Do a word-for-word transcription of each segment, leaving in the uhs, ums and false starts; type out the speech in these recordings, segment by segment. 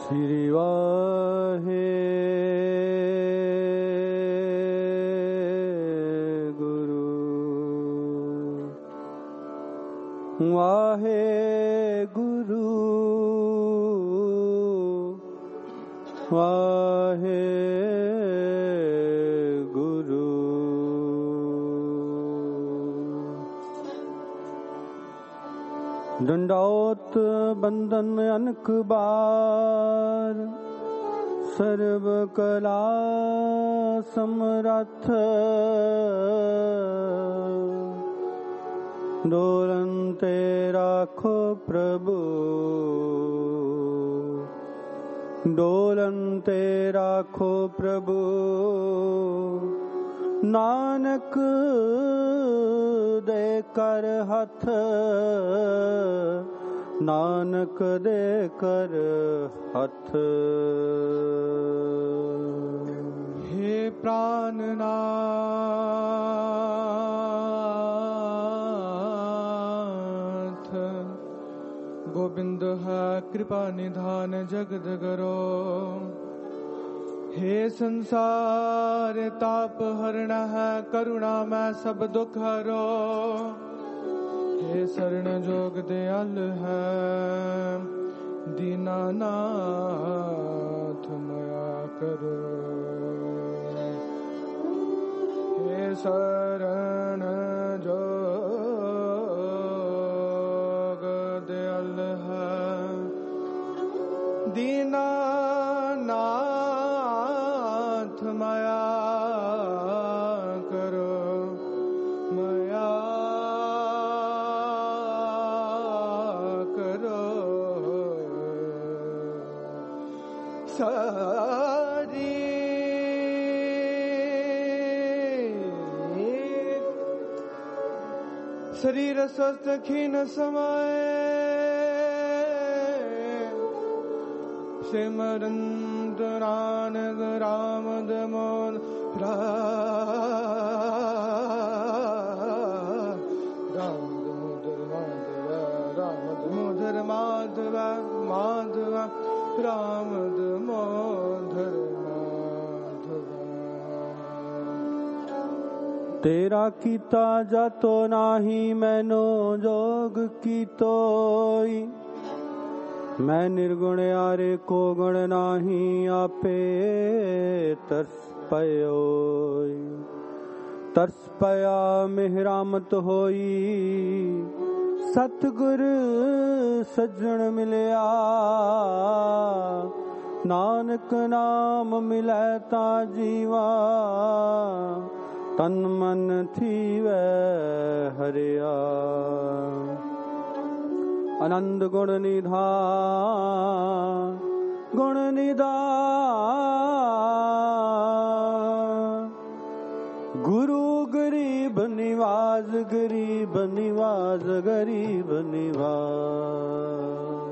श्री वाहे गुरु वाहे गुरु वाहे गुरु। दंडौत बंदन अनक बार सर्व कला समरथ डोलन ते राखो प्रभु डोलन ते राखो प्रभु नानक दे कर हथ नानक दे कर हथ। हे प्राणनाथ गोविंद है कृपा निधान जगत करो। हे संसार ताप हरण है करुणा में सब दुख हरो। हे शरण जोग दयाल है दीनानाथ मया करो। हे शरण जोग दयाल है दीनानाथ मया करो मया करो। सारी शरीर स्वस्थ खीन समाए सिमरंत रानग राम दमोद राम दमोदर माधव राम दमोदर माधव माधव राम दमोदर माधव। तेरा कीता जातो नाही मैनो जोग कीतोई मैं निर्गुण यारे को गुण नाही आपे तरस पयो तरस पया मेहरामत होई सतगुर सज्जन मिलया नानक नाम मिलै ता जीवा तन मन थीवै हरिया। आनंद गुण निधान गुण निधान गुरु गरीब निवाज गरीब निवाज गरीब निवाज।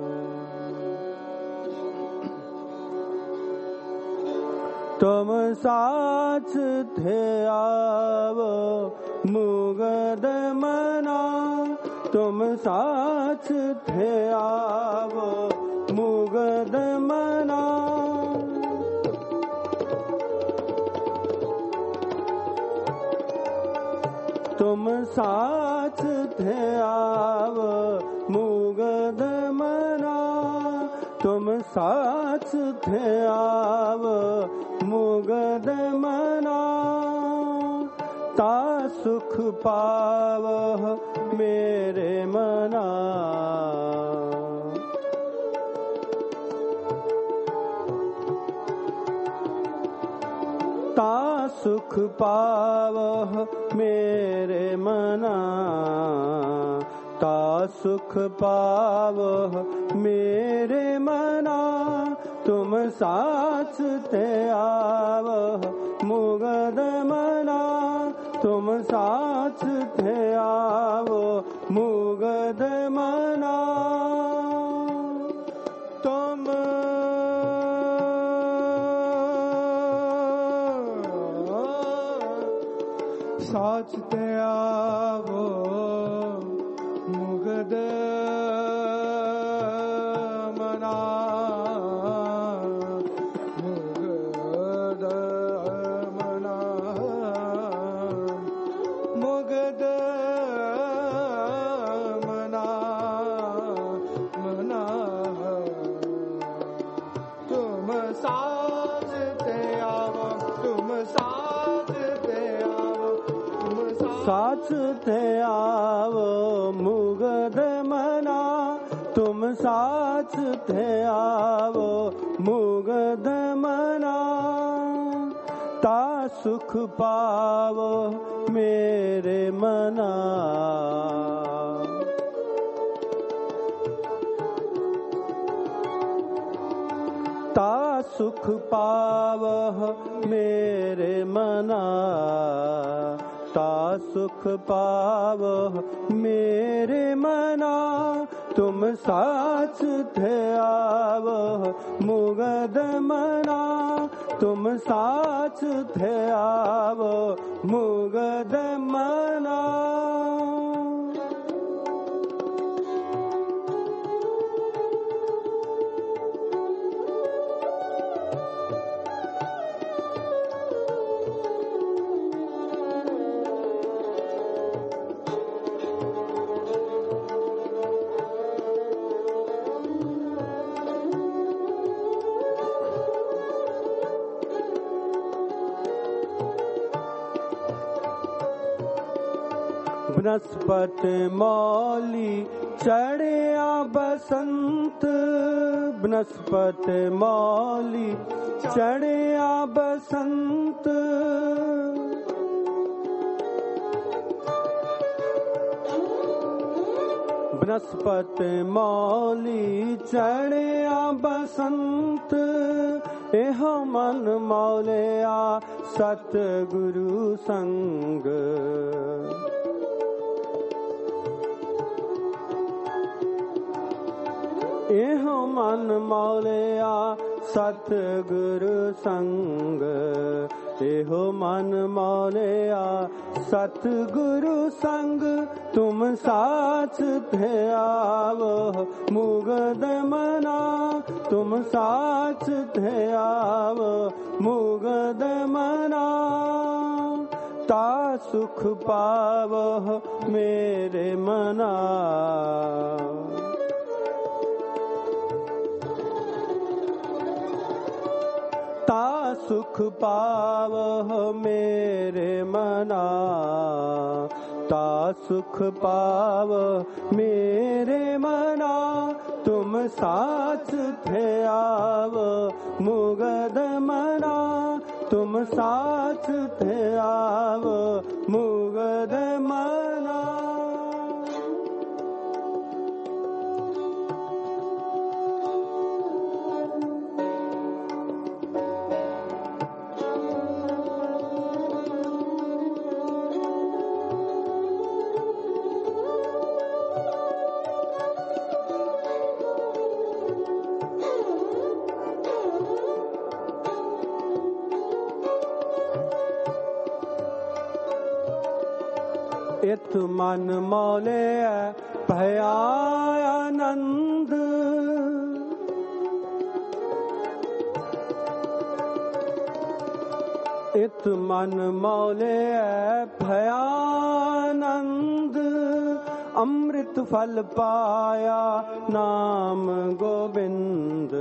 तुम साच थे आवो मुगद मना तुम साच थे आवो मुगद मना। तुम साच थे आवो मुगद मना तुम साच थे आवो मुगद मना। ता सुख पावह मेरे मना ता सुख पावह मेरे मना ता सुख पावह मेरे मना। तुम साच ते आवह मुगद मना तुम साच थे आवो मुगद मना। तुम साच ते आवो मुगद मना मुगद मना मना तुम साजते आओ तुम साजते आओ तुम साजते आओ मुगद मना तुम साजते आओ मुगद मना ता सुख पावो मेरे मना ता सुख पावह मेरे मना ता सुख पावह मेरे मना तुम साच थे आवह मुगद मना तुम साच थे आवह मुगद मना बनस्पति मौली चढ़िया बसंत बनस्पति मौली चढ़िया बसंत बनस्पति मौली चढ़िया बसंत एहो मन मौलिया सतगुरु संग एहो मन मौलिया सतगुरु संग एहो मन मौलिया सतगुरु संग तुम साथ थे आवो मुगद मना तुम साथ थे आवो मुगद मना ता सुख पावो मेरे मना ता सुख पावह मेरे मना ता सुख पावह मेरे मना तुम साथ थे आव मुगद मना तुम साथ थे आव मुगद मना इत मन मौले भया आनंद इत मन मौले भयानंद अमृत फल पाया नाम गोविंद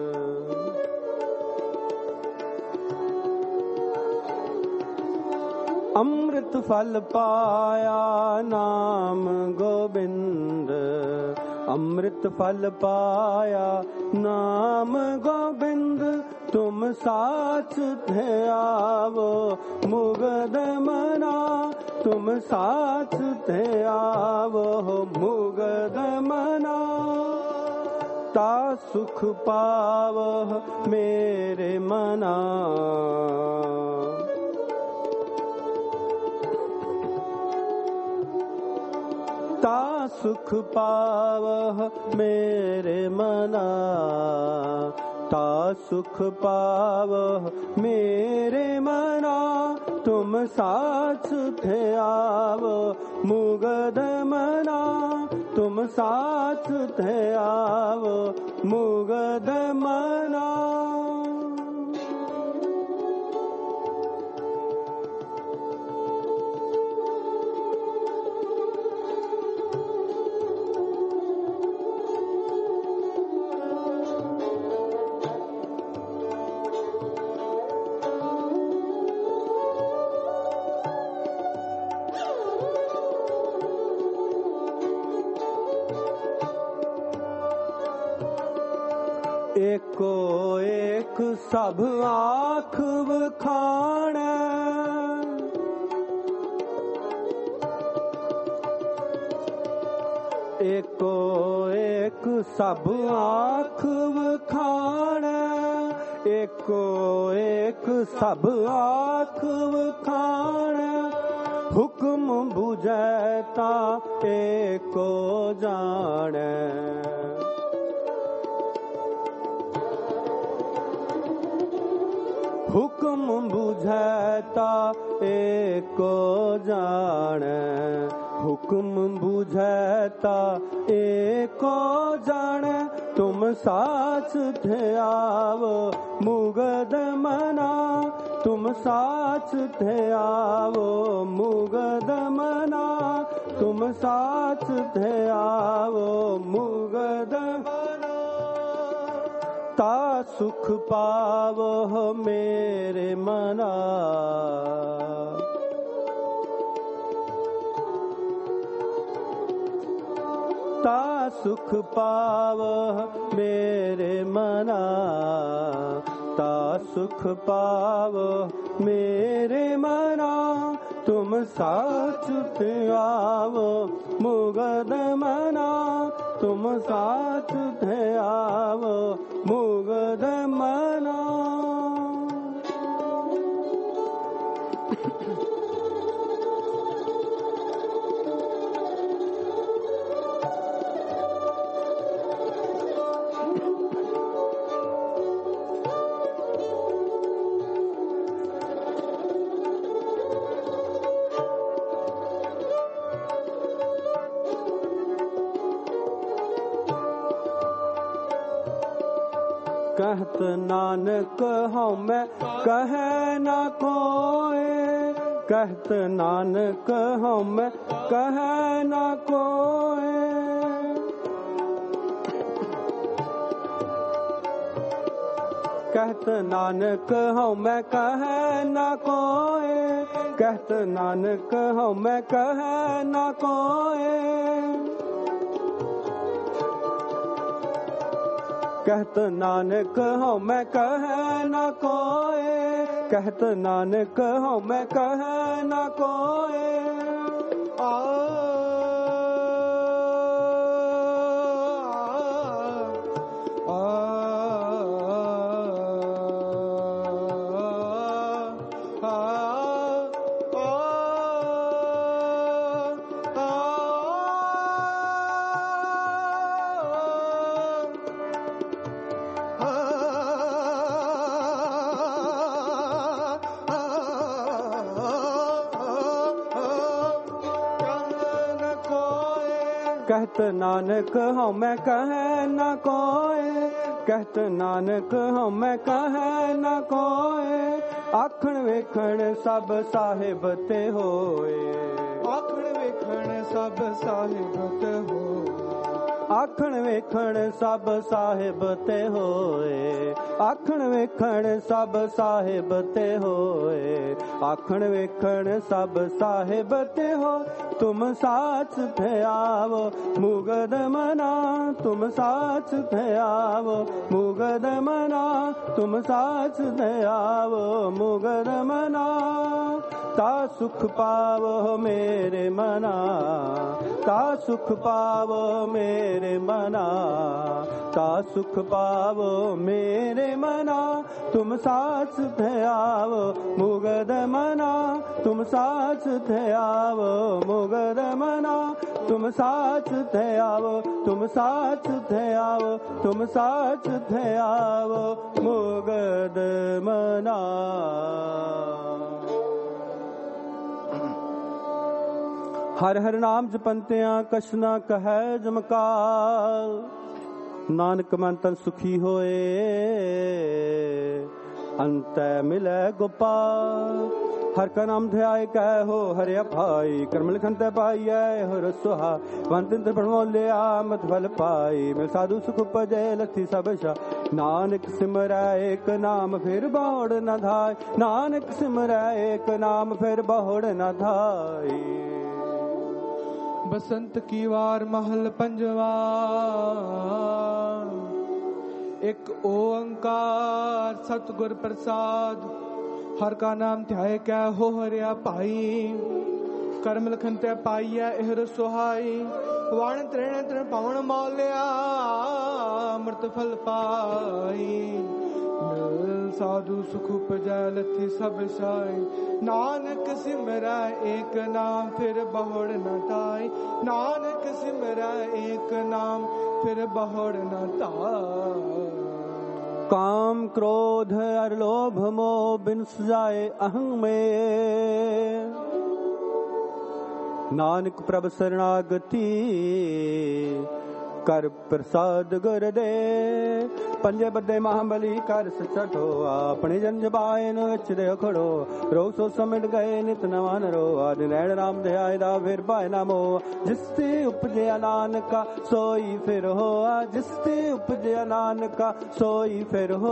अमृत फल पाया नाम गोविंद अमृत फल पाया नाम गोविंद तुम साथ थे आवो मुगद मना तुम साथ थे आवो मुगद मना ता सुख पावो मेरे मना ता सुख पावह मेरे मना ता सुख पावह मेरे मना तुम साथ थे आवो मुगद मना तुम साथ थे आवो मुगद मना एको एक सब आँख वखाणै, एको एक सब आँख वखाणै, एको एक सब आँख वखाणै। हुक्म बुझै ता एको जाणै, हुक्म बुझै ता एको जाणै, हुक्म बुझै ता एको जाणै। तुम साच थे आवो मुगद मना, तुम साच थे आवो मुगद मना, तुम साच थे आवो मुगद मना। ता सुख पावो मेरे मना, ता सुख पावो मेरे मना, ता सुख पावो मेरे मना। तुम साच थे आवो मुगद मना, तुम साच थे आवो मुगद मना। कहत नानक हूँ मैं कहे न कोय, कहत नानक हूँ मैं कहे न कोय। कहत नानक हूँ मैं कहे न कोय, कहत नानक हूँ मैं कहे न कोय। कहत नानक हूँ मैं कहे न कोय, कहत नानक हूँ मैं कहे न कोय। आ कहत नानक हूँ मैं कहे न कोय, कहत नानक हूँ मैं कहे न कोय। आखण वेखण सब साहिब ते होए, आखण वेखण सब साहिब ते होए, आखण वेखण सब साहिब ते होए, आखण वेखण सब साहिब ते होए, आखण वेखण सब साहिब ते हो। तुम साच थे आवो मुगद मना, तुम साच थे आवो मुगद मना, तुम साच थे आवो मुगद मना। ता सुख पावो मेरे मना, ता सुख पावो मेरे मना, ता सुख पावो मेरे मना। तुम साच थे आवो मुगद मना, तुम साच थे आवो मुगद मना, तुम साच थे आवो, तुम साच थे आवो, तुम साच थे आवो मुगद मना। हर हर नाम जपंतियां कछ ना कहै जमकाल, नानक मन तन सुखी होए अंत मिले गोपाल। हर का नाम ध्याय कह हो हरे भाई, कर्म लिखन ते पाई हो रसोहा। वंत बढ़ो लिया मत फल पाई, मिल साधु सुख उपजे लथी सब शा। नानक सिमरै एक नाम फिर बहुड़ न धाय, नानक सिमरै एक नाम फिर बहुड़ न धाय। बसंत की वार महल पंजवा, एक ओंकार सतगुर प्रसाद। हर का नाम ध्याय कै हो हरिया भाई। कर्म लखन तै पाइया एहर सुहाई। वाण त्रण त्रण पावन मालिया अमृत फल पाई। मिल साधु सुख उपजै लथी सब साई। नानक सिमरै एक नाम फिर बहुड़ न ताई। नानक सिमरै एक नाम फिर बहुड़ न ताई। काम क्रोध अर लोभ मोह बिन जाए अहं में। नानक प्रभ शरणागति कर प्रसाद गुर दे। पंजे बदे महाबली कर सचो अपने जन जबायन दे खड़ो। रोग सो समिट गए नित नवान रो। आदि नैण राम ध्याय दा फिर पाए नामो। जिसते उपजया नानका सोई फिर हो। जिसते उपजया नानका सोई फिर हो।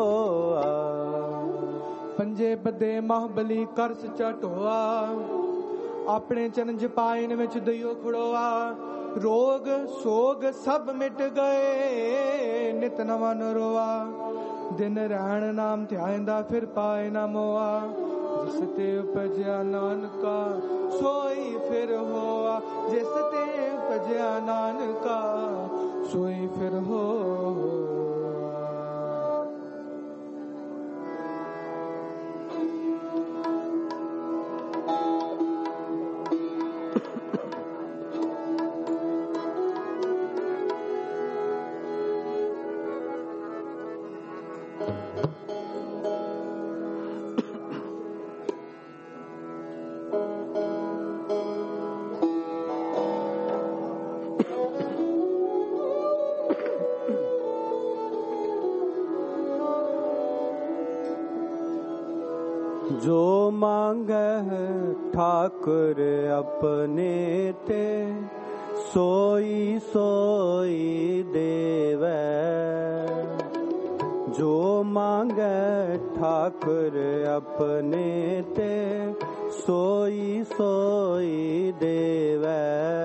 पंजे बदे महाबली कर सचा ढोआ। अपने चरण जपायन विच दइयो खड़ोआ। रोग सोग सब मिट गए नित नवा नरोआ। दिन रहन नाम ध्यायंदा फिर पाए ना मोआ। जिस ते उपजया नानका सोई फिर होआ। जिस ते उपजया नानका सोई फिर हो। जो मांगे ठाकुर अपने ते सोई सोई देवै। जो मांगे ठाकुर अपने ते सोई सोई देवै।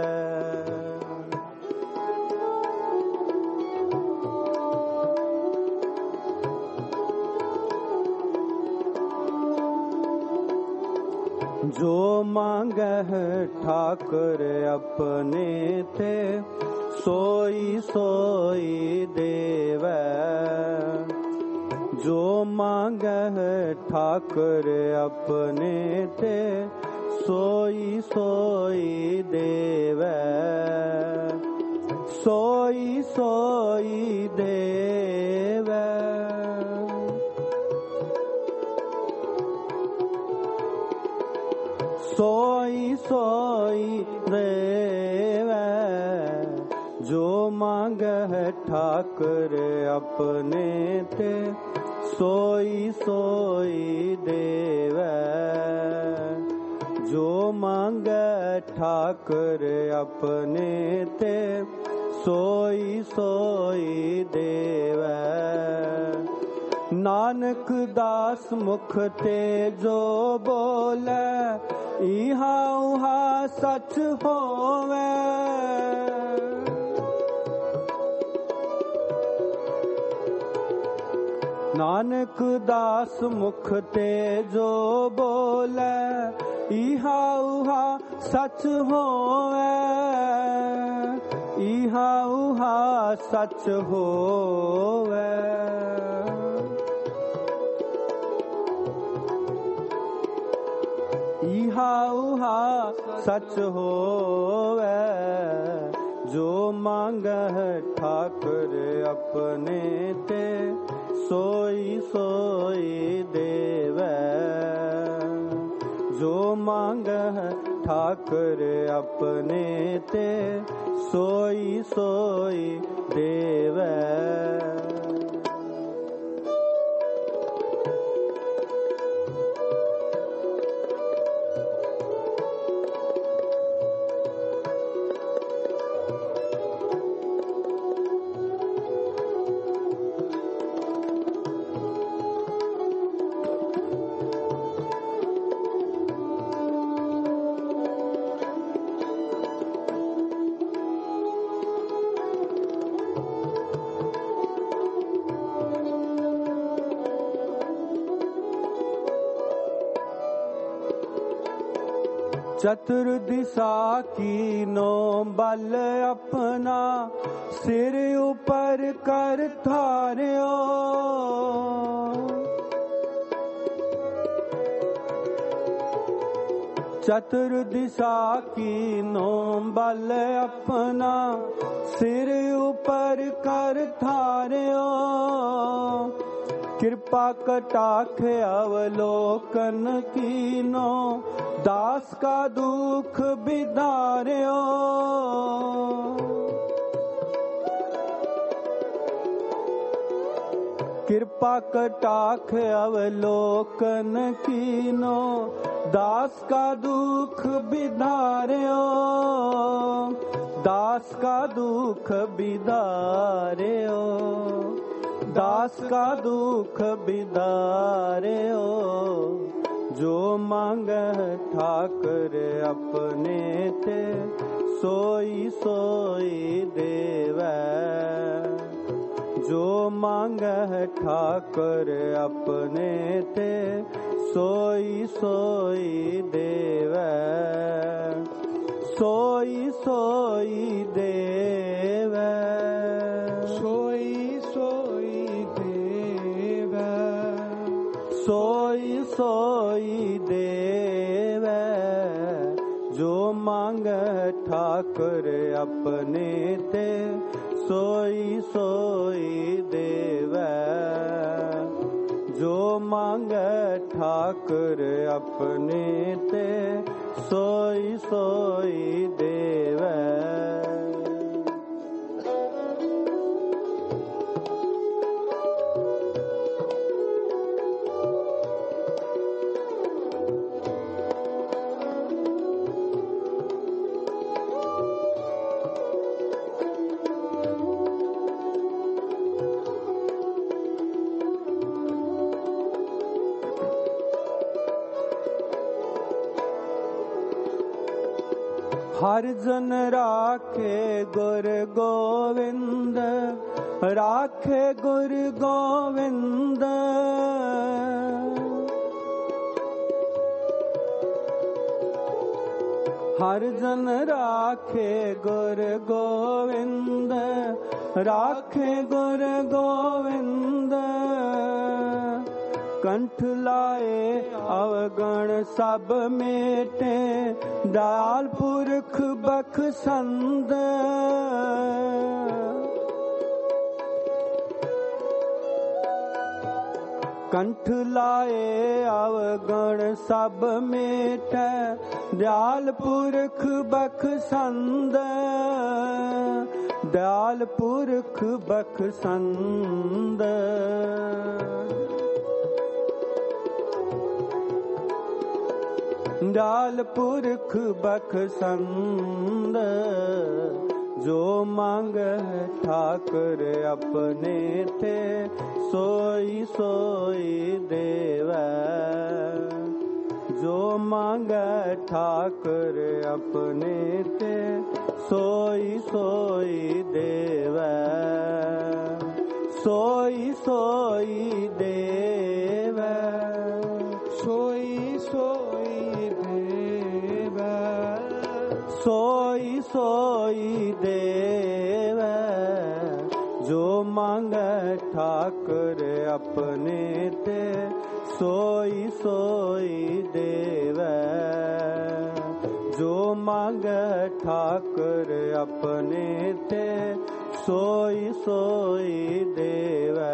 जो मांगे ठाकुर अपने ते सोई सोई देवै। जो मांगे ठाकुर अपने ते सोई सोई देवै। सोई सोई देवै। सोई सोई देवै। जो मांगे ठाकुर अपने ते सोई सोई देवै। जो मांगे ठाकुर अपने ते सोई सोई देवै। नानक दास मुख ते जो बोले इहा उहा सच होवे। नानक दास मुख ते जो बोले इहा उहा सच होवे। इहा उहा सच होवे। इहा उहा सच होवे। जो मांगे ठाकुर अपने ते सोई सोई देवै। जो मांगे ठाकुर अपने ते सोई सोई देवै। चतुर दिशा कीनो बल अपना सिर ऊपर कर थारियो। चतुर दिशा कीनो बल अपना सिर ऊपर कर थारियो। कृपा कटाक्ष अवलोकन कीनो दास का दुख बिदार्यो। कृपा कटाक्ष अवलोकन कीनो दास का दुख बिदार्यो। दास का दुख बिदार्यो। दास का दुख बिदार्यो। जो मांगह ठाकर अपने ते सोई सोई देवै। जो मांगह ठाकर अपने ते सोई सोई देवै। सोई सोई देवै। सोई सोई देवै। सोई सोई देवै। जो मांगह ठाकर अपने ते सोई सोई देवै। जो मांगै ठाकर अपने ते सोई सोई देवै। हर जन राखे गुर गोविंद। राखे गुर गोविंद। हर जन राखे गुर गोविंद। राखे गुर गोविंद। कंठ लाए अवगण सब मेटे। दयाल पुरख बख्शंद। कंठ लाए अवगण सब मेटे। दयाल पुरख बख्शंद। दयाल पुरख बख्शंद। दयाल पुरख बख्शंद। जो मांगह ठाकर अपने ते सोई सोई देवै। जो मांगह ठाकर अपने ते सोई सोई देवै। सोई सोई देवै। सोई सोई देवै। सोई सोई देवै। जो मांगै ठाकर अपने ते सोई सोई देवै। जो मांगै ठाकर अपने ते सोई सोई देवै।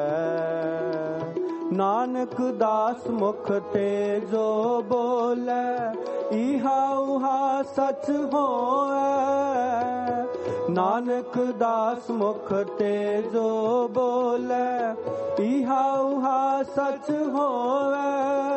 नानक दास मुख ते जो बोले। इहा उहा सच होए। नानक दास मुख ते जो बोले। इहा उहा सच होए।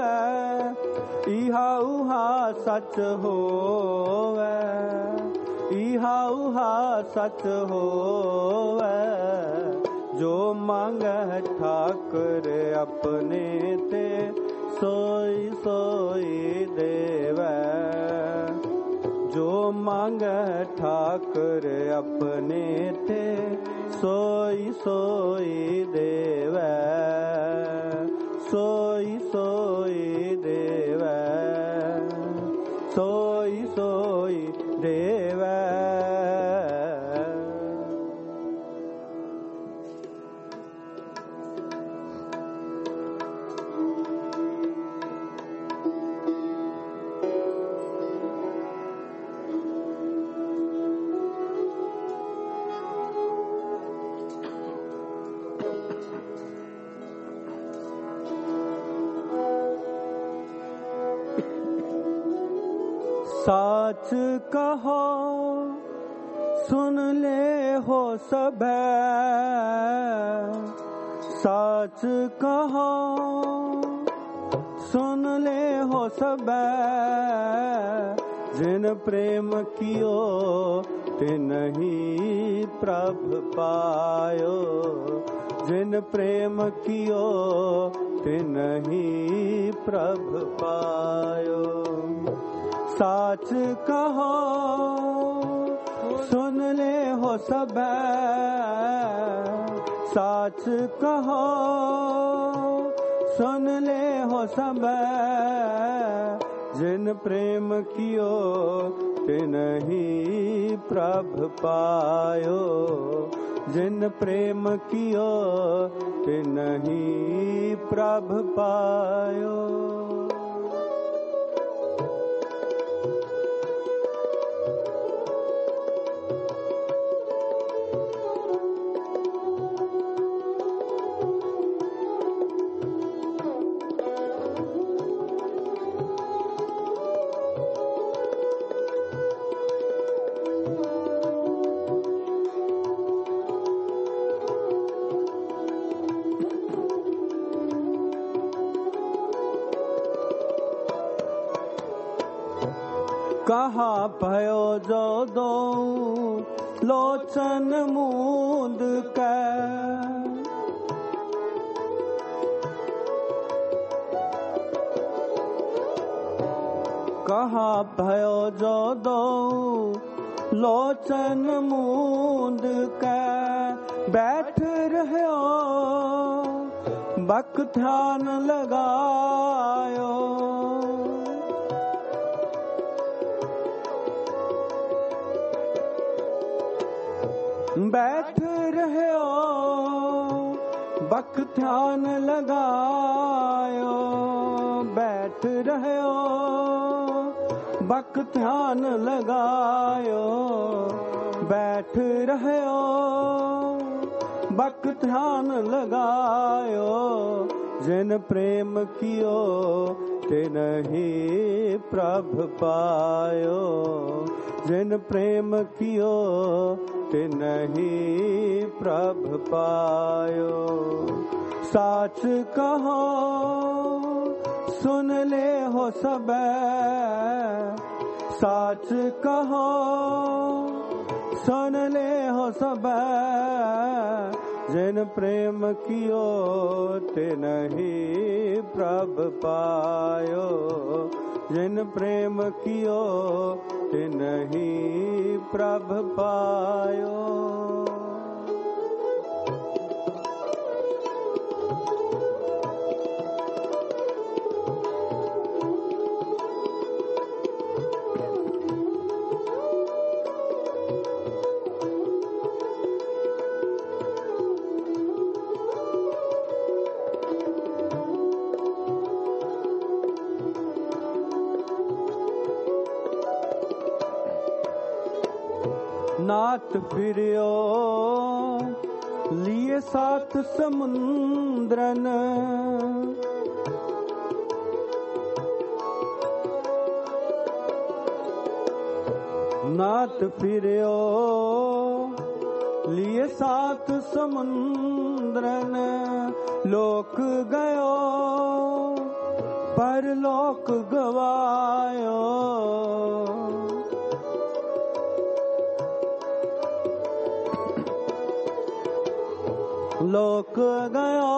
इहा उहा सच होए। इहा उहा सच होए। जो मांगह ठाकर अपने ते सोई सोई देवै। जो मांगह ठाकर अपने ते सोई सोई देवै। सोई सोई देवै। सोई सोई साच कहो सुन ले हो सब, साच कहो सुन ले हो सब, जिन प्रेम कियो तिनहि प्रभ पायो, जिन प्रेम कियो तिनहि प्रभ पायो। साच कहो सुन ले हो सब, साच कहो सुन ले हो सब, जिन प्रेम कियो तिनहि प्रभ पायो, जिन प्रेम कियो तिनहि प्रभ पायो। कहा भयो जो दो लोचन मूंद के, कहा भयो जो दो लोचन मूंद के, बैठ रहो बक ध्यान लगायो, बैठ रहे हो बक ध्यान लगायो, बैठ रहे हो बक ध्यान लगायो, बैठ रहे हो बक ध्यान लगायो, जिन प्रेम कियो तिनहि प्रभ पायो, जिन प्रेम कियो तिनहि प्रभ पायो। साच कहो सुन ले हो सब, साच कहो सुन ले हो सब, जिन प्रेम कियो तिनहि प्रभ पायो, जिन प्रेम कियो तिनहि प्रभ पायो। नाथ फिरियो लिए सात समुद्रन, नाथ फिरियो लिए सात समुद्रन, लोक गयो पर लोक गवायो, लोक गयो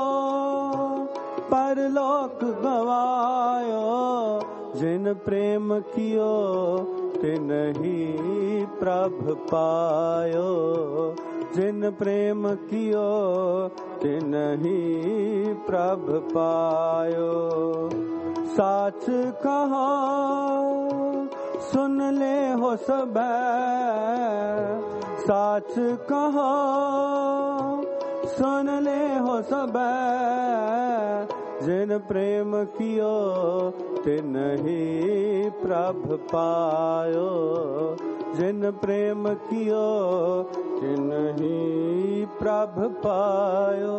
पर लोक गवायो, जिन प्रेम कियो तिनहि प्रभ पायो, जिन प्रेम कियो तिनहि प्रभ पायो। साच कहो सुन ले हो सब साच कहो सुन ले हो सब जिन प्रेम कियो तिन ही प्रभ पायो जिन प्रेम कियो तिन ही प्रभ पायो।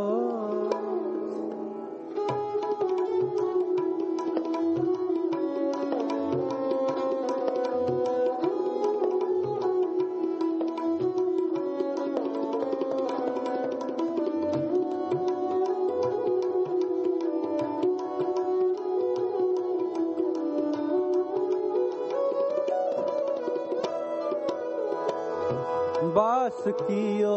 बास कियो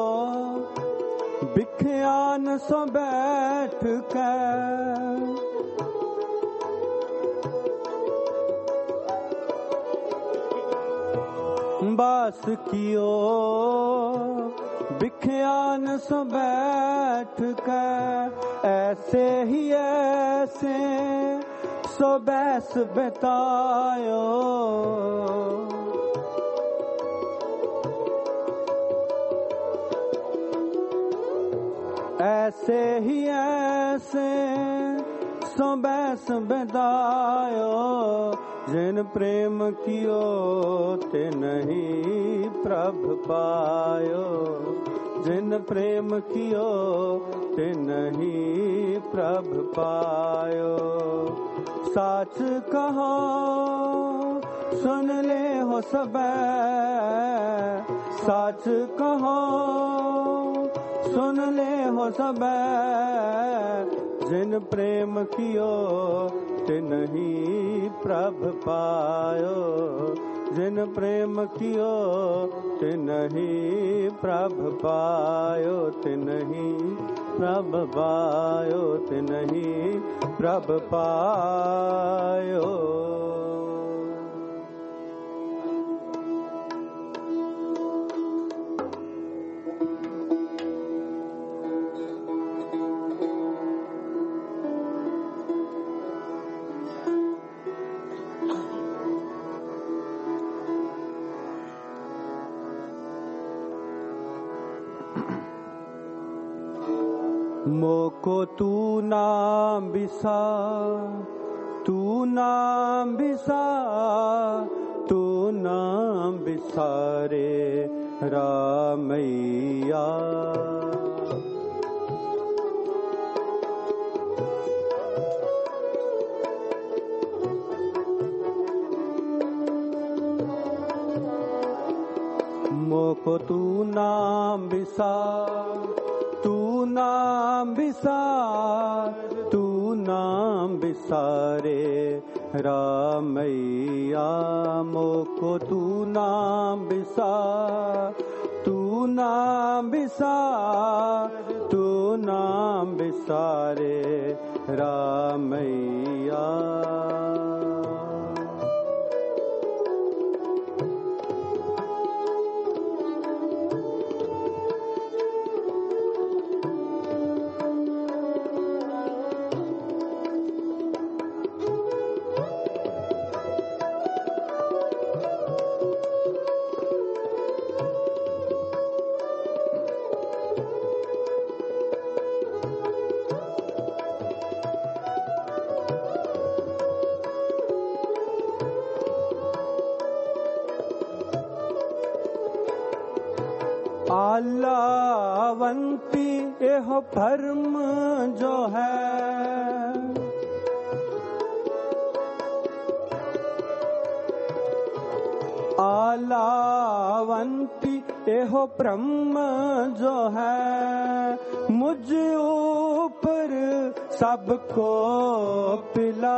बिख्यान सो बैठ कर बास कियो बिख्यान सो बैठ कर ऐसे ही ऐसे सो बैस बितायो ऐसे ही ऐसे सो बैस बितायो जिन प्रेम कियो तिन ही प्रभ पायो जिन प्रेम कियो तिन ही प्रभ पायो। साच कहो सुन ले हो सब साच कहो सुन ले हो सब जिन प्रेम कियो तिन ही प्रभ पायो जिन प्रेम कियो तिन ही प्रभ पायो तिन ही प्रभ पायो तिन ही प्रभ पायो। मोको तू नाम बिसा तू नाम बिसा तू नाम बिसारे रामैया मोको तू नाम बिसा तू नाम बिसार तू नाम बिसारे रामैया मोको तू नाम बिसार तू नाम बिसार तू नाम बिसारे रामैया। आलावंती एह भरम जो है आलावंती एह ब्रह्म जो है मुझ ऊपर सबको पिला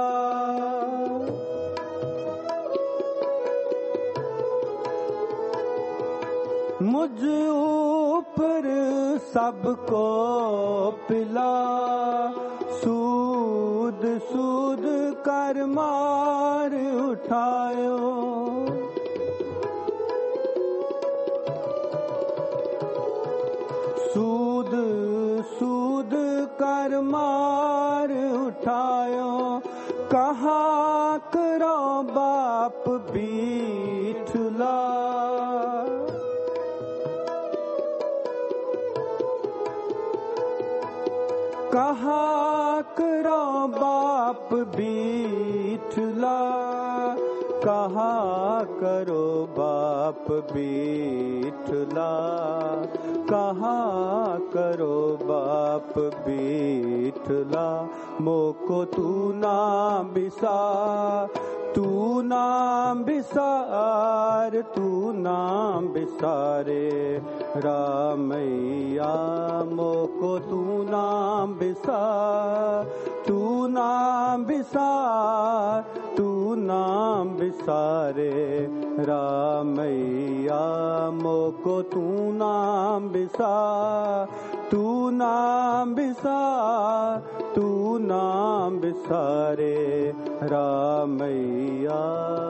मुझ ऊपर सबको पिला सूद सूद कर मार उठायो सूद सूद कर मार उठायो कहाँ करो बाप बीठला कहाँ करो बाप बीठला कहाँ करो बाप बीठला कहाँ करो बाप बीठला मोको तू ना बिसार तू नाम बिसार तू नाम बिसारे रामैया मोको तू नाम बिसार तू नाम बिसार तू नाम बिसारे रामैया मोको तू नाम बिसार तू नाम बिसार तू नाम बिसारे रामैया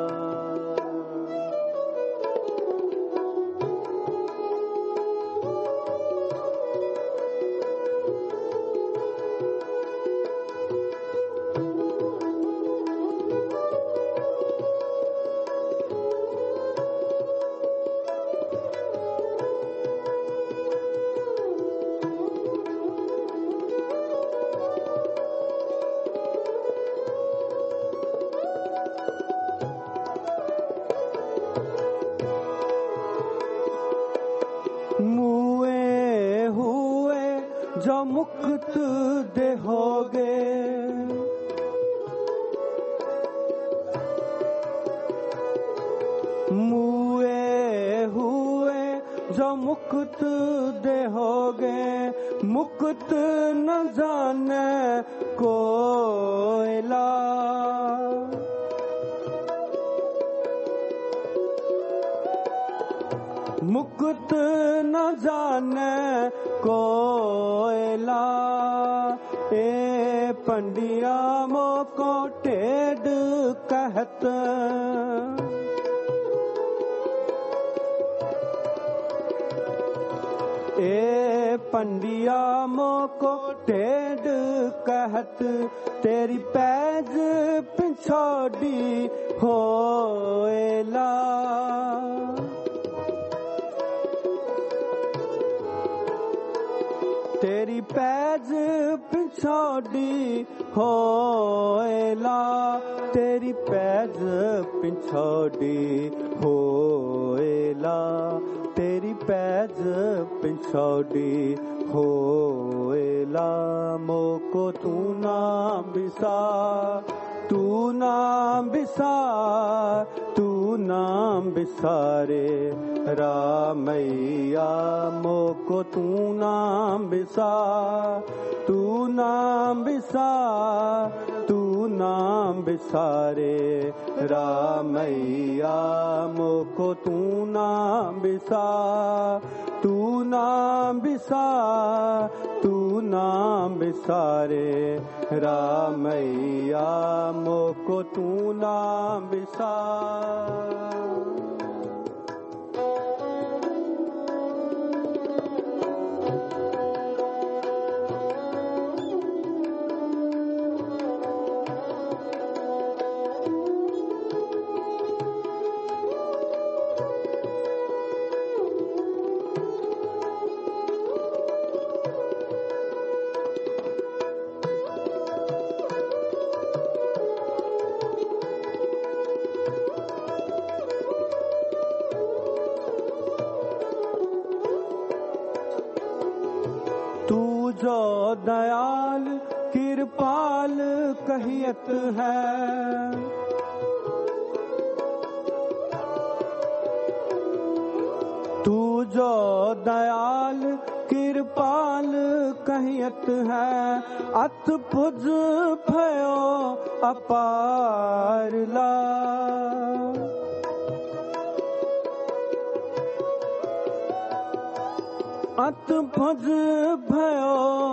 जो मुक्त देहोगे मुए हुए जो मुक्त देहोगे मुक्त न जाने कोयला मुक्त न जाने कोयला ए पंडिया मोको टेढ़ कहत ए पंडिया मोको टेढ़ कहत तेरी पैज पिछोड़ी होएला तेरी पैज पिछोड़ी होएला तेरी पैज पिछोड़ी होएला तेरी पैज पिछोड़ी होएला मोको तू ना बिसार तू नाम बिसार तू नाम बिसारे रामैया मोको तू नाम बिसार तू नाम बिसार तू नाम बिसारे रामैया मोको तू नाम बिसार तू नाम बिसार तू नाम बिसारे रामैया मोको तू नाम बिसार जो दयाल कृपाल कहियत है तू जो दयाल कृपाल कहियत है अत पुज भयो अपारला अत भुज भयो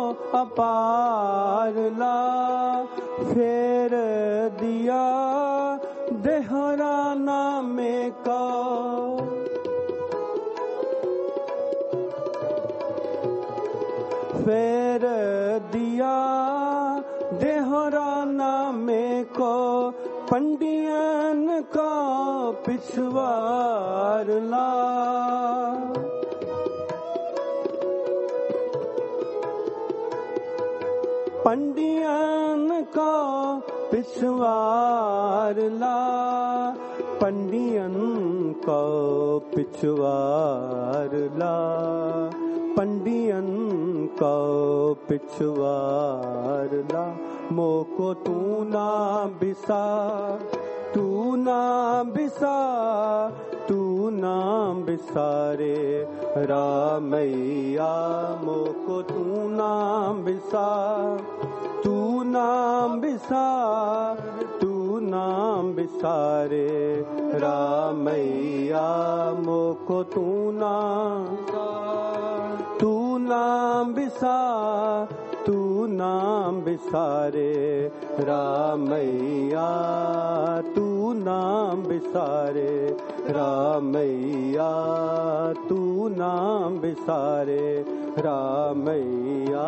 अपारला फेर दिया देहरा नामे का फेर दिया देहरा नामे को पंडियन का पिछवार ला। पंडियन का पिछवार ला, पंडियन का पिछवार ला, पंडियन का पिछवार ला। मोको तू ना बिसा, तू ना बिसा, तू ना बिसारे रामैया। मोको तू ना बिसा, तू ना बिसा, तू ना बिसारे रामैया। मोको तू ना, तू ना बिसा, तू ना बिसारे रामैया। तू ना बिसारे रामैया, तू ना बिसारे रामैया।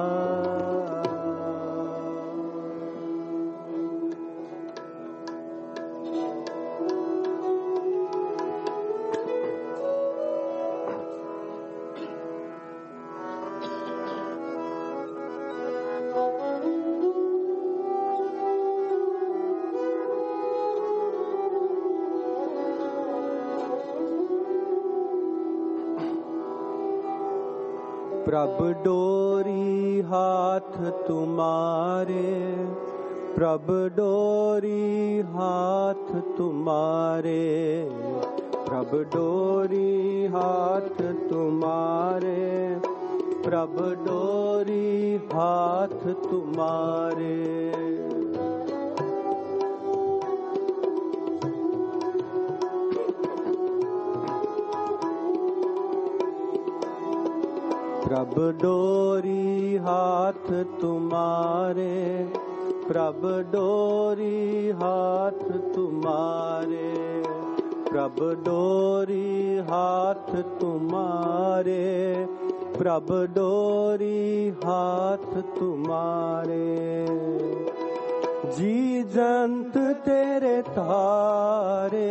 प्रभ डोरी हाथ तुम्हारे, प्रभ डोरी हाथ तुम्हारे, प्रभ डोरी हाथ तुम्हारे, प्रभ डोरी हाथ तुम्हारे। प्रभ डोरी हाथ तुम्हारे, प्रभ डोरी हाथ तुम्हारे, प्रभ डोरी हाथ तुम्हारे, प्रभ डोरी हाथ तुम्हारे। जी जंत तेरे थारे,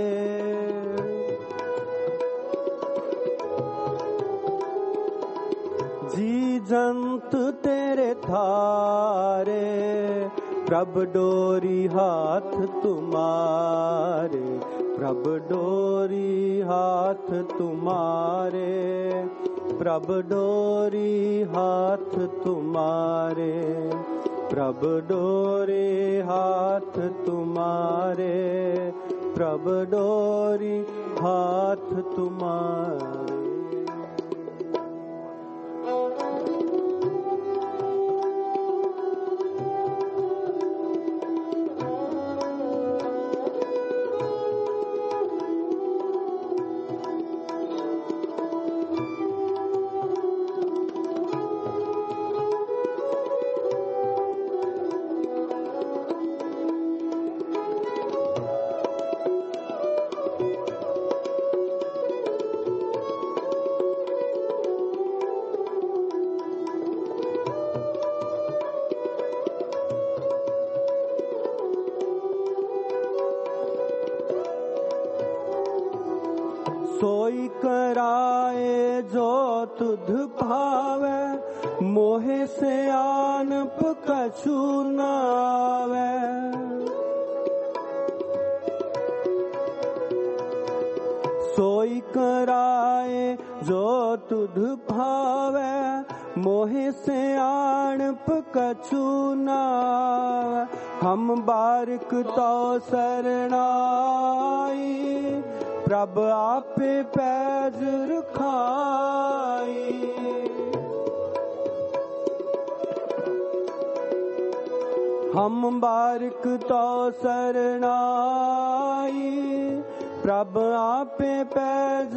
जी जंत तेरे थारे, प्रभ डोरी हाथ तुम्हारे, प्रभ डोरी हाथ तुम्हारे, प्रभ डोरी हाथ तुम्हारे, प्रभ डोरी हाथ तुम्हारे, प्रभ डोरी हाथ तुम्हारे। सोई कराए जो तुध भावे, मोहे से आनप कछु नावे। सोई कराए जो तुध भावे, मोहे से आणप कछु नावे। हम बारिक तो शरणाई, प्रभ आपे पैज रखाई। हम बारिक तो शरणाई, प्रभ आपे पैज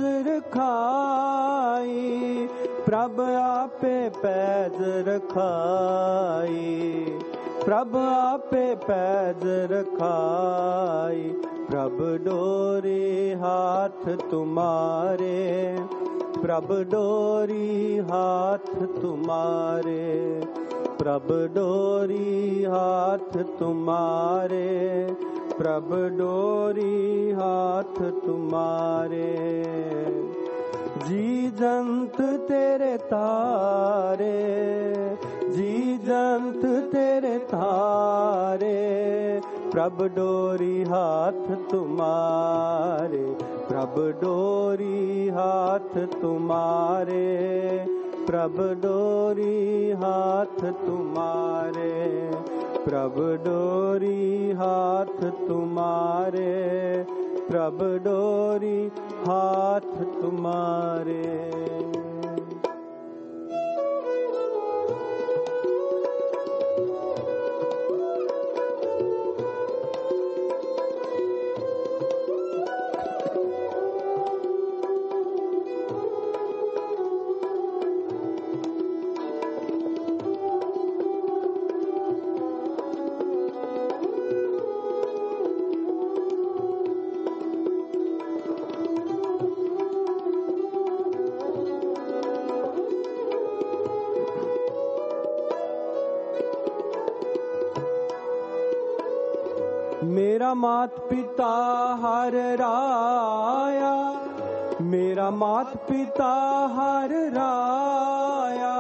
रखाई, प्रभ आपे पैज रखाई, प्रभ आपे पैज रखाई। प्रभ डोरी हाथ तुम्हारे, प्रभ डोरी हाथ तुम्हारे, प्रभ डोरी हाथ तुम्हारे, प्रभ डोरी हाथ तुम्हारे। जी जंत तेरे तारे, जी जंत तेरे तारे, प्रभ डोरी हाथ तुम्हारे, प्रभ डोरी हाथ तुम्हारे, प्रभ डोरी हाथ तुम्हारे, प्रभ डोरी हाथ तुम्हारे, प्रभ डोरी हाथ तुम्हारे। मेरा मात पिता हर राया, मेरा मात पिता हर राया,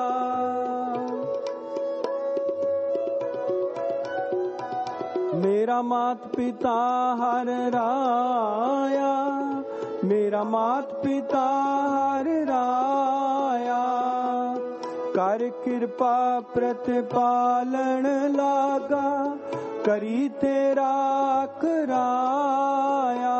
मेरा मात पिता हर राया, मेरा मात पिता हर राया, कर कृपा प्रतिपालन लागा, करी तेरा कराया।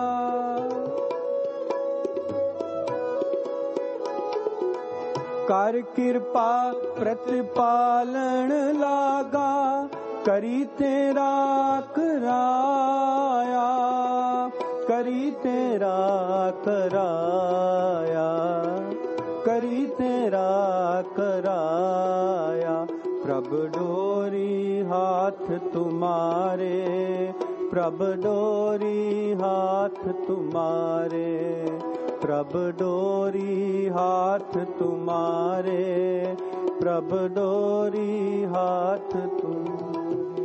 कर कृपा प्रतिपालन लागा, करी तेरा कराया, करी तेरा कराया, करी तेरा कराया। प्रभ डोरी हाथ तुम्हारे, प्रभ डोरी हाथ तुम्हारे, प्रभ डोरी हाथ तुम्हारे, प्रभ डोरी हाथ तुम्हारे।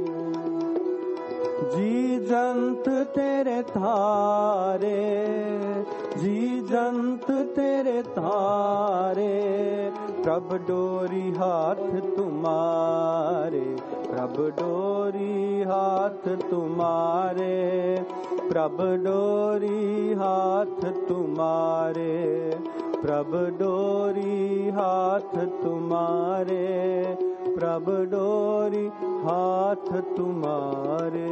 जी जंत तेरे थारे, जी जंत तेरे थारे, प्रभ डोरी हाथ तुम्हारे, प्रभ डोरी हाथ तुम्हारे, प्रभ डोरी हाथ तुम्हारे, प्रभ डोरी हाथ तुम्हारे, प्रभ डोरी हाथ तुम्हारे।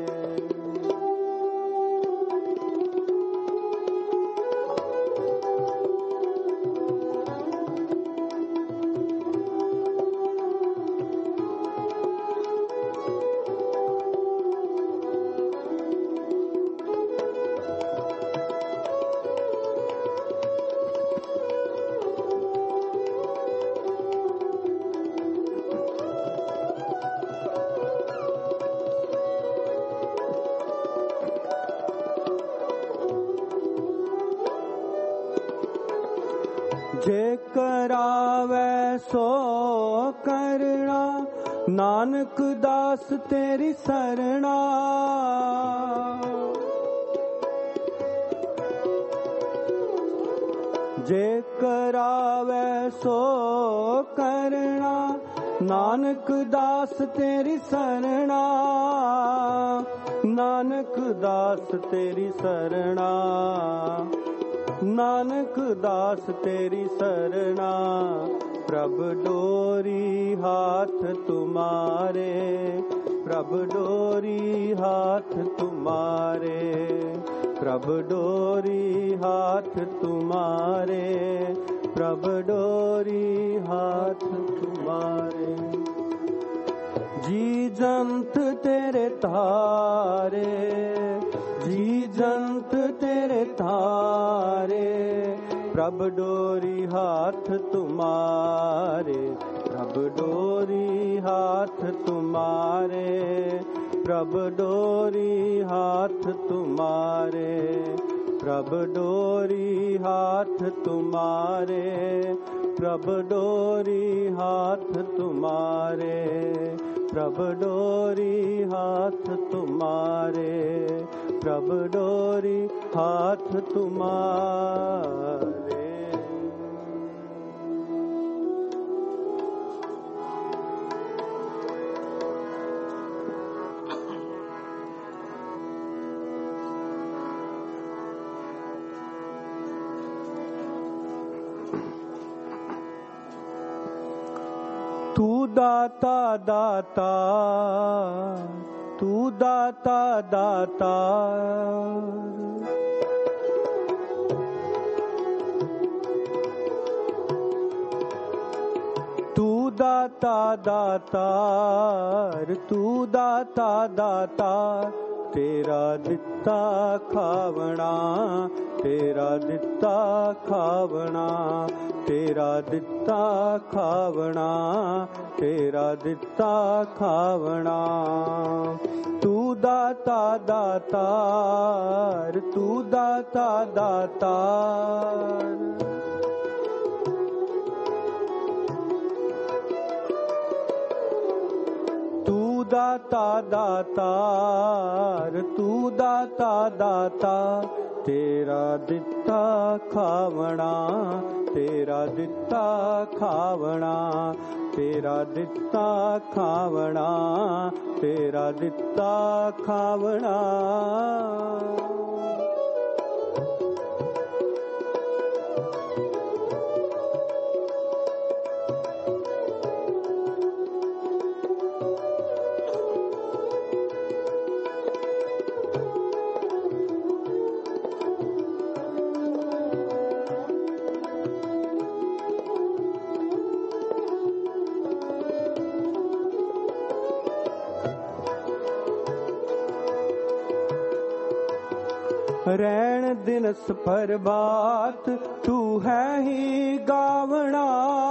जे करावे सो करना, नानक दास तेरी सरना। जे करावे सो करना, नानक दास तेरी सरना, नानक दास तेरी सरना, नानक दास तेरी सरना। प्रभ डोरी हाथ तुम्हारे, प्रभ डोरी हाथ तुम्हारे, प्रभ डोरी हाथ तुम्हारे, प्रभ डोरी हाथ तुम्हारे। जी जंत तेरे तारे, जी जंत तेरे तारे, प्रभ डोरी हाथ तुम्हारे, प्रभ डोरी हाथ तुम्हारे, प्रभ डोरी हाथ तुम्हारे, प्रभ डोरी हाथ तुम्हारे, प्रभ डोरी हाथ तुम्हारे, प्रभ डोरी हाथ तुम्हारे, प्रभ डोरी हाथ तुम्हारे। तू दाता दाता, तू दाता दाता, तू दाता दातार, तू दाता दाता, तेरा दिता खावना, तेरा दिता खावना, तेरा दिता खावना, तेरा दिता खावना। तू दाता दातार, तू दाता दातार, तू दाता दातार, तू दाता दाता, तेरा दिता खावना, तेरा दिता खावना, तेरा दिता खावना, तेरा दिता खावना। रैण दिनस प्रभात, तू है ही गावना,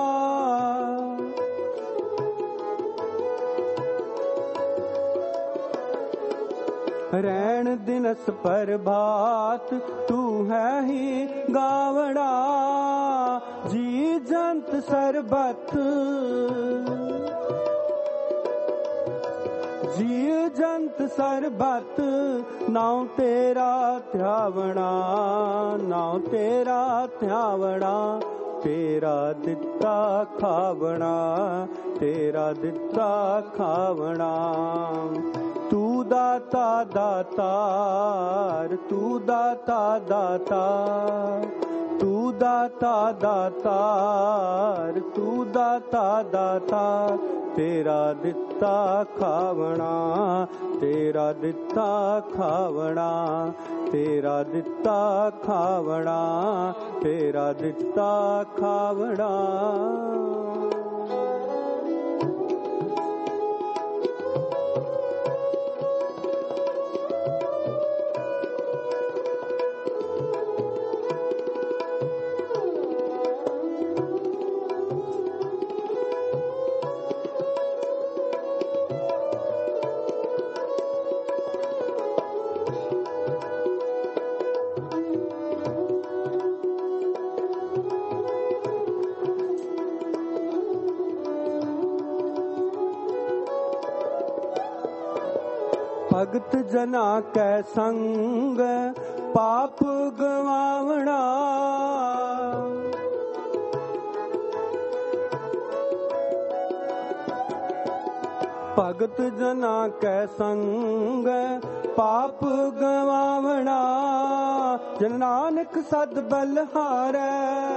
रैण दिनस प्रभात, तू है ही गावना, जी जंत सरबत, जीव जंत सरबत, नाउ तेरा ध्यावना, नाउ तेरा ध्यावना, तेरा दिता खावना, तेरा दिता खावना। तू दाता दातार, तू दाता दाता, तू दाता दातार, तू दाता दाता, तेरा दिता खावना, तेरा दिता खावना, तेरा दिता खावना, तेरा दिता खावना। भगत जना कै संग पाप गवावना, भगत जना कै संग पाप गवावना, जन नानक सद बलहारै,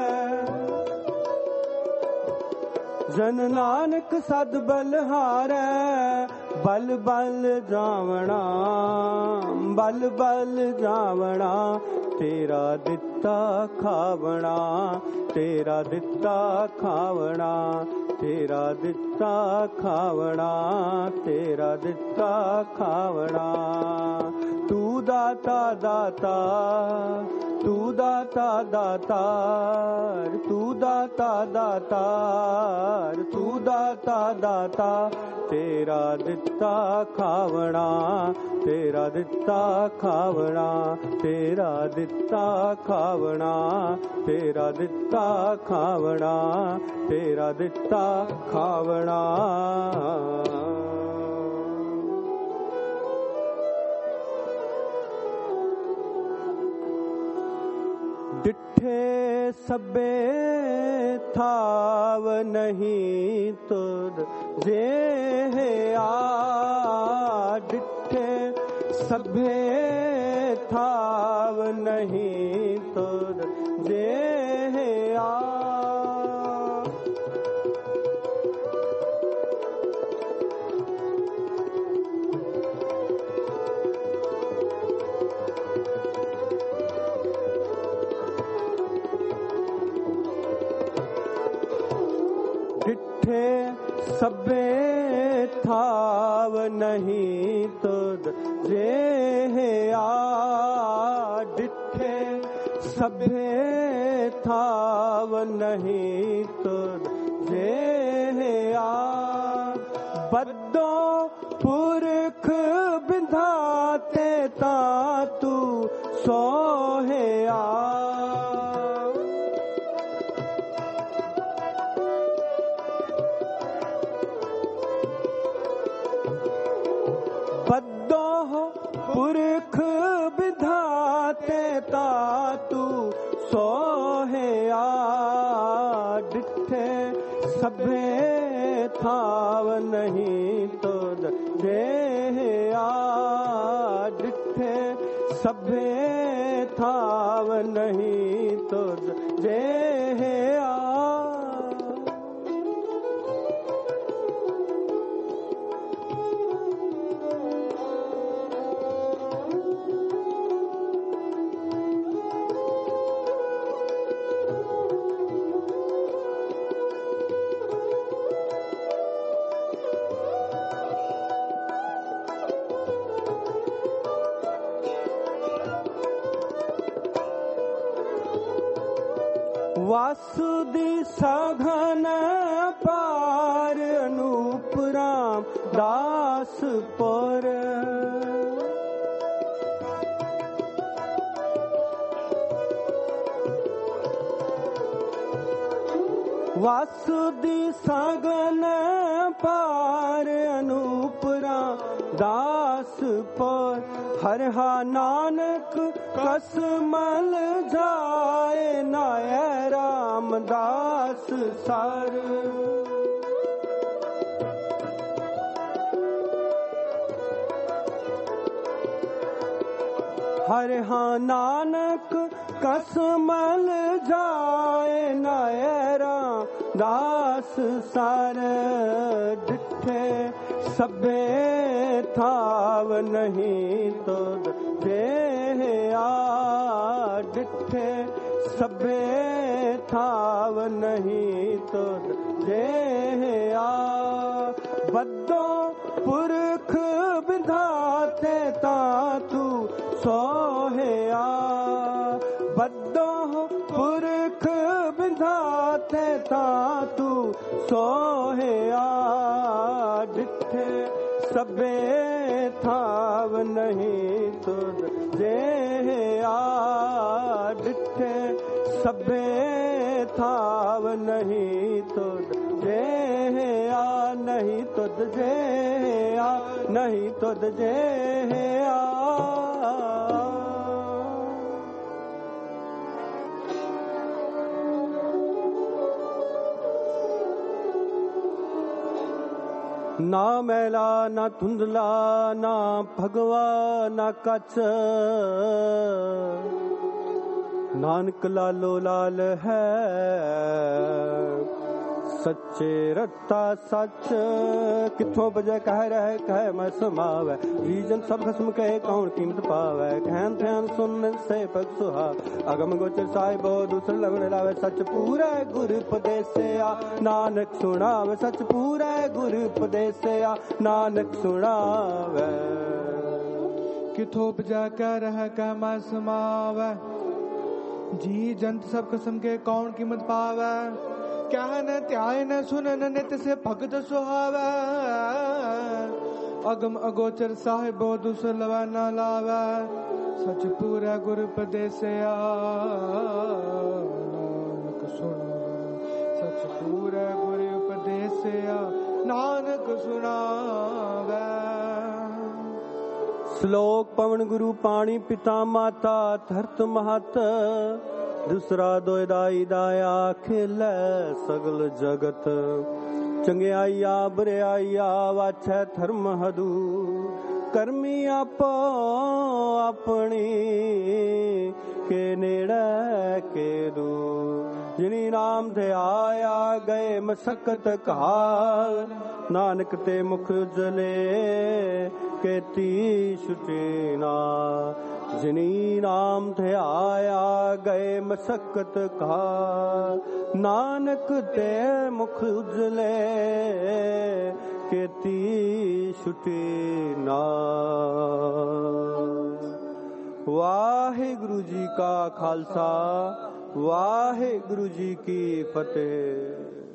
जन नानक सद बलहारै, बल बल जावना, बल बल जावना, तेरा दिता ਦਿੱਤਾ ਖਾਵਣਾ, ਤੇਰਾ ਦਿੱਤਾ ਖਾਵਣਾ, ਤੇਰਾ ਦਿੱਤਾ ਖਾਵਣਾ, ਤੇਰਾ ਦਿੱਤਾ ਖਾਵਣਾ। ਤੂੰ ਦਾਤਾ ਦਾਤਾ, ਤੂੰ ਦਾਤਾ ਦਾਤਾਰ, ਤੂੰ ਦਾਤਾ ਦਾਤਾਰ, ਤੂੰ ਦਾਤਾ ਦਾਤਾ। ਤੇਰਾ ਦਿੱਤਾ ਖਾਵਣਾ, ਤੇਰਾ ਦਿੱਤਾ ਖਾਵਣਾ, ਤੇਰਾ ਦਿੱਤਾ ਖਾਵਣਾ, ਤੇਰਾ ਦਿੱਤਾ ਖਾਵਣਾ, ਤੇਰਾ ਦਿੱਤਾ ਖਾਵਣਾ। ਡਿਠੇ ਸਭੇ ਥਾਵ ਨਹੀਂ ਤੁਧ ਜੇ ਆ, ਡਿਠੇ ਸਭੇ ਥਾਵ ਨਹੀਂ ਤੁਧ ਜੇ ਆ। ਡਿਠੇ ਸਭੇ ਥਾਵ ਨਹੀਂ ਤੁਧ ਜੇ ਆ, ਡਿਠੇ ਸਭੇ ਥਾਵ ਨਹੀਂ ਤੁਧ ਜੇ ਆ। ਬੱਦੋ ਪੁਰਖ ਬਿੰਧਾਤੇ ਤਾਂ ਤੂੰ ਸੋਹਿਆ, ਬੱਦੋ ਪੁਰਖ ਵਿਧਾਤੇ ਤਾ ਤੂੰ ਸੋਹਿਆ। ਡਿਠੇ ਸਭੇ ਥਾਵ ਨਹੀਂ ਤੁਧ ਜੇ ਆ, ਡਿਠੇ ਸਭੇ ਥਾਵ ਨਹੀਂ ਤੁਧ ਜੇ ਆ। ਵਾਸੁਦੀ ਸਘਨ ਪਾਰ ਅਨੂਪ ਰਾਮ ਦਾਸਪੁਰ, ਵਾਸੁਦੀ ਸਘਨ ਪਾਰ ਅਨੂਪ ਰਾਮ ਦਾਸਪੁਰ। ਹਰਿ ਨਾਨਕ ਕਸ ਮਲ ਜਾਏ ਨਾਇ ਰਾਮਦਾਸ ਸਰ। ਹਰਿ ਨਾਨਕ ਕਸ ਮਲ ਜਾਏ ਨਾਇ ਰਾਮਦਾਸ ਸਰ। ਡਿਠੇ ਸਭੇ ਥਾਵ ਨਹੀਂ ਤੁਧ ਜੇ ਆ, ਡਿਠੇ ਸਭੇ ਥਾਵ ਨਹੀਂ ਤੁਧ ਜੇ ਆ। ਬੱਦੋ ਪੁਰਖ ਵਿਧਾਤੇ ਤਾ ਤੂੰ ਸੋਹਿਆ, ਬੱਦੋ ਪੁਰਖ ਵਿਧਾਤੇ ਤਾ ਤੂੰ ਸੋਹਿਆ। ਡਿਠੇ ਸਭੇ ਥਾਵ ਨਹੀਂ ਤੁਧ ਜੇ ਆ, ਡਿਠੇ ਸਭੇ ਥਾਵ ਨਹੀਂ ਤੁਧ ਜੇ ਆ, ਨਹੀਂ ਤੁਧ ਜੇ ਆ, ਨਹੀਂ ਤੁਧ ਜੇ ਆ। ਨਾ ਮੈਲਾ ਨਾ ਧੁੰਦਲਾ ਨਾ ਭਗਵਾ ਨਾ ਕੱਚ, ਨਾਨਕ ਲਾਲੋ ਲਾਲ ਹੈ ਸੱਚੇ ਰੱਤਾ ਸੱਚ ਕਿੱਥੋਂ ਬਜੈ ਕਹਿ ਰਹਿ ਕਹਿ ਮੈਂ ਸਮਾਵੈ ਜੀ ਜਨ ਸਭ ਖਸਮ ਕਹੇ ਕੌਣ ਕੀਮਤ ਪਾਵੈ ਕਹਿਨ ਧਿਆਨ ਸੁਨ ਸੇ ਪਗ ਸੁਹਾ ਅਗਮ ਗੋਚਰ ਸਾਹਿਬੋ ਦੂਸਰ ਲਗਣ ਲਾਵੇ ਸੱਚ ਪੂਰਾ ਗੁਰ ਉਪਦੇਸਿਆ ਨਾਨਕ ਸੁਣਾਵੇ ਸੱਚ ਪੂਰਾ ਗੁਰ ਉਪਦੇਸਿਆ ਨਾਨਕ ਸੁਣਾਵੇ ਕਿਥੋਂ ਬਜੈ ਕਹਿ ਰਹਿ ਕਹਿ ਮੈਂ ਸਮਾਵੈ ਜੀ ਜੰਤ ਸਭ ਕਿਸਮ ਕੇ ਕੌਣ ਕੀਮਤ ਪਾਵੈ ਕਹਿਨ ਧਿਆਨ ਸੁਨਨ ਨਿਤ ਸੇ ਭਗਤ ਸੁਹਾਵੈ ਅਗਮ ਅਗੋਚਰ ਸਾਹਿਬੋ ਦੁਸਰ ਲਵੈ ਨਾ ਲਾਵੈ ਸਚ ਪੂਰਾ ਗੁਰ ਉਪਦੇਸਿਆ ਨਾਨਕ ਸੁਣਾਵੈ ਸਚ ਪੂਰਾ ਗੁਰ ਉਪਦੇਸਿਆ ਨਾਨਕ ਸੁਣਾਵੈ। ਸ਼ਲੋਕ ਪਵਨ ਗੁਰੂ ਪਾਣੀ ਪਿਤਾ ਮਾਤਾ ਧਰਤ ਮਹਤ ਦੂਸਰਾ ਦੋਇਦਾਈ ਦਾਇਆ ਖੇਲੈ ਸਗਲ ਜਗਤ ਚੰਗਿਆਈਆ ਬਰਿਆਈਆ ਵਾਛੈ ਧਰਮ ਹਦੂ ਕਰਮੀ ਆਪੋ ਆਪਣੀ ਕੇ ਨੇੜੇ ਕੇ ਦੂ ਜਿਨੀ ਨਾਮ ਧਿਆਇਆ ਗਏ ਮਸਕਤ ਕਾਲ ਨਾਨਕ ਤੇ ਮੁਖ ਉਜਲੇ ਕੇਤੀ ਛੁਟੇ ਨਾ ਜਿਨੀ ਨਾਮ ਧਿਆਇਆ ਗਏ ਮਸਕਤ ਕਾਲ ਨਾਨਕ ਤੇ ਮੁਖ ਉਜਲੇ ਕੇਤੀ ਛੁਟੇ ਨਾ। ਵਾਹਿਗੁਰੂ ਜੀ ਕਾ ਖਾਲਸਾ ਵਾਹਿਗੁਰੂ ਜੀ ਕੀ ਫਤਿਹ।